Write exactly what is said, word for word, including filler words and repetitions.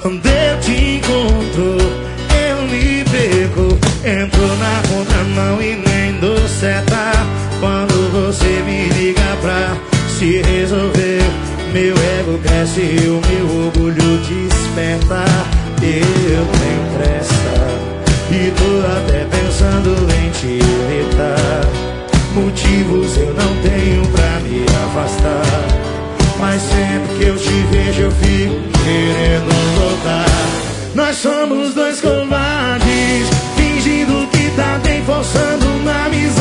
Quando eu te encontro, eu me perco. Entro na contramão e nem dou seta. Quando você me liga pra se resolver, meu ego cresce e o meu orgulho desperta. Eu tenho pressa e tô até pensando em te evitar. Motivos eu não tenho pra me afastar, mas sempre que eu te vejo eu fico querendo voltar. Nós somos dois covardes, fingindo que tá bem, forçando uma amizade.